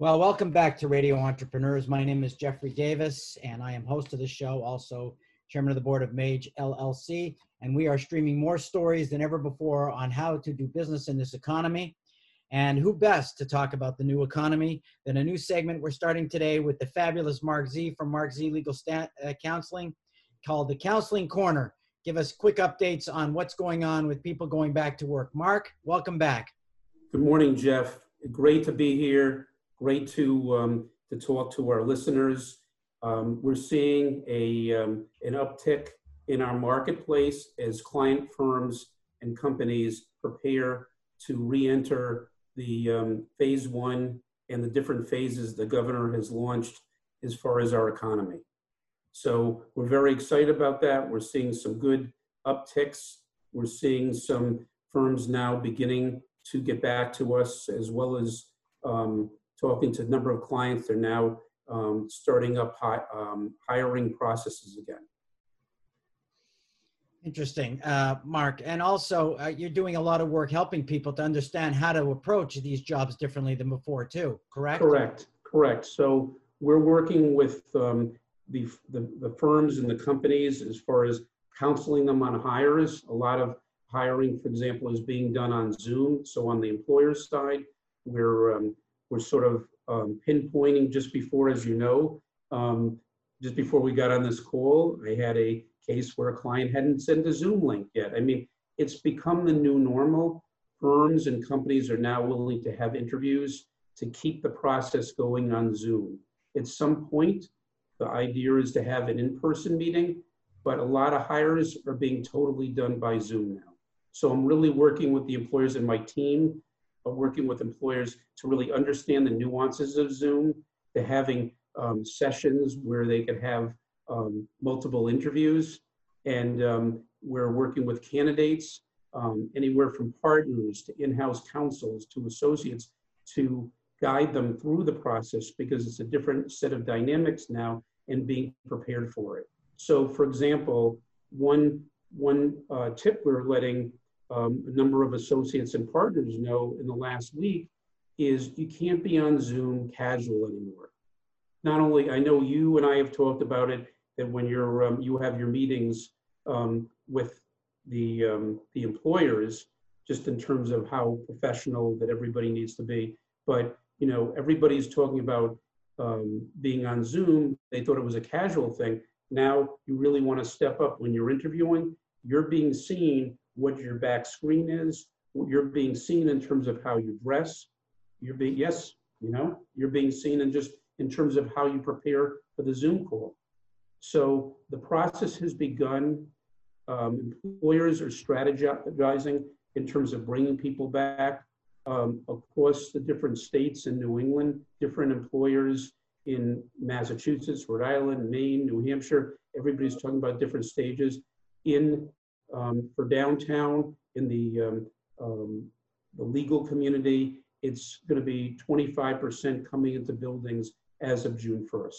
Well, welcome back to Radio Entrepreneurs. My name is Jeffrey Davis, and I am host of the show, also chairman of the board of Mage LLC. And we are streaming more stories than ever before on how to do business in this economy. And who best to talk about the new economy than a new segment we're starting today with the fabulous Mark Z from Mark Z Legal Counseling, called the Counseling Corner. Give us quick updates on what's going on with people going back to work. Mark, welcome back. Good morning, Jeff. Great to be here. Great to talk to our listeners. We're seeing an uptick in our marketplace as client firms and companies prepare to re-enter the phase one and the different phases the governor has launched as far as our economy. So we're very excited about that. We're seeing some good upticks. We're seeing some firms now beginning to get back to us, as well as talking to a number of clients. They're now starting up hiring processes again. Interesting, Mark. And also, you're doing a lot of work helping people to understand how to approach these jobs differently than before, too, correct? Correct. So we're working with the firms and the companies as far as counseling them on hires. A lot of hiring, for example, is being done on Zoom. So on the employer side, we're sort of pinpointing just before, as you know, just before we got on this call, I had a case where a client hadn't sent a Zoom link yet. I mean, it's become the new normal. Firms and companies are now willing to have interviews to keep the process going on Zoom. At some point, the idea is to have an in-person meeting, but a lot of hires are being totally done by Zoom now. So I'm really working with the employers and my team, working with employers to really understand the nuances of Zoom, to having sessions where they could have multiple interviews. And we're working with candidates, anywhere from partners to in-house counsels to associates, to guide them through the process, because it's a different set of dynamics now and being prepared for it. So for example, one tip we're letting a number of associates and partners know in the last week is you can't be on Zoom casual anymore. Not only, I know you and I have talked about it, that when you're you have your meetings with the employers, just in terms of how professional that everybody needs to be, but you know, everybody's talking about being on Zoom. They thought it was a casual thing. Now you really want to step up when you're interviewing. You're being seen what your back screen is. You're being seen in terms of how you dress. You're being, yes, you know, you're being seen in just in terms of how you prepare for the Zoom call. So the process has begun. Employers are strategizing in terms of bringing people back. Across the different states in New England, different employers in Massachusetts, Rhode Island, Maine, New Hampshire, everybody's talking about different stages. For downtown, in the legal community, it's going to be 25% coming into buildings as of June 1st.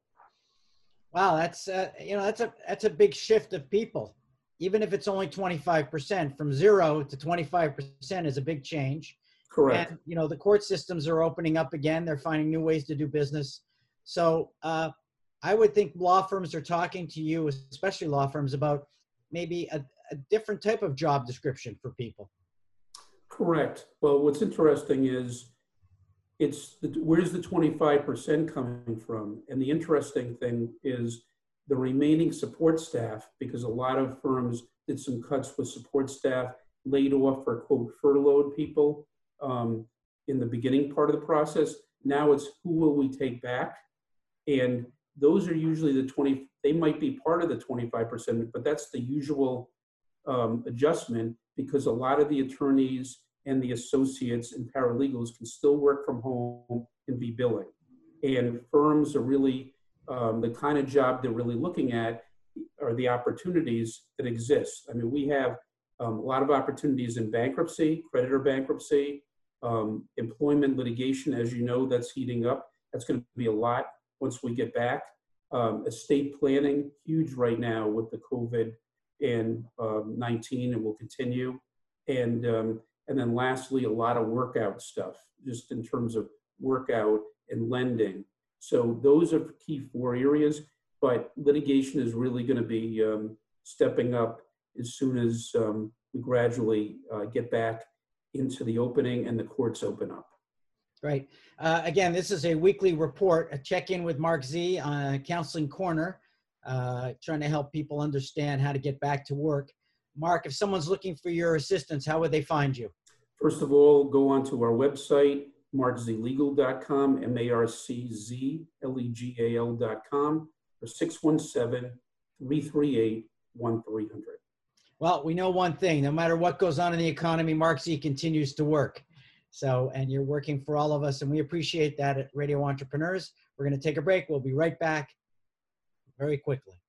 Wow, that's you know, that's a big shift of people. Even if it's only 25%, from 0 to 25% is a big change. Correct. And you know, the court systems are opening up again. They're finding new ways to do business. So I would think law firms are talking to you, especially law firms, about maybe a different type of job description for people. Correct. Well, what's interesting is where's the 25% coming from? And the interesting thing is the remaining support staff, because a lot of firms did some cuts with support staff, laid off or quote furloughed people in the beginning part of the process. Now it's who will we take back? And those are usually the 20, they might be part of the 25%, but that's the usual adjustment, because a lot of the attorneys and the associates and paralegals can still work from home and be billing. And firms are really, the kind of job they're really looking at are the opportunities that exist. I mean, we have a lot of opportunities in bankruptcy, creditor bankruptcy, employment litigation, as you know, that's heating up. That's going to be a lot once we get back. Estate planning, huge right now with the COVID and 19, and will continue. And then lastly, a lot of workout stuff, just in terms of workout and lending. So those are key 4 areas, but litigation is really going to be stepping up as soon as we gradually get back into the opening and the courts open up. Right. Again, this is a weekly report, a check-in with Mark Z on Counseling Corner, trying to help people understand how to get back to work. Mark, if someone's looking for your assistance, how would they find you? First of all, go onto our website, markzlegal.com, markzlegal.com, or 617-338-1300. Well, we know one thing, no matter what goes on in the economy, Mark Z continues to work. So, and you're working for all of us, and we appreciate that at Radio Entrepreneurs. We're going to take a break. We'll be right back very quickly.